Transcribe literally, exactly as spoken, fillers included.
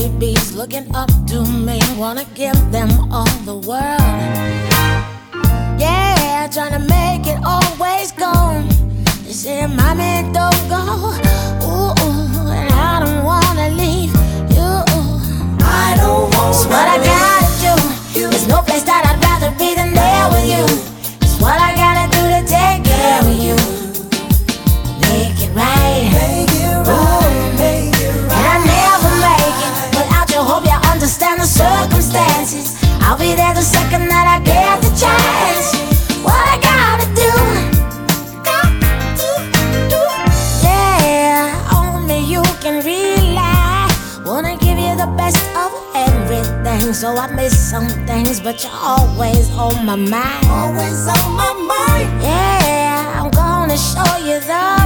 babies looking up to me, wanna give them all the world. Yeah, trying to make it always go. They say, mommy, don't go. Ooh, ooh, and I don't wanna leave you. I don't wanna It's what I gotta do. There's no place that I'd rather be than there with you. It's what I gotta do to take care of you. Make it right. Make it right, make it right. And I never make it without you. Hope you understand the circumstances. I'll be there the second that I get the chance. What I gotta do, yeah, only you can rely. Wanna give you the best of everything, so I miss some things, but you're always on my mind. Always on my mind. Yeah, I'm gonna show you the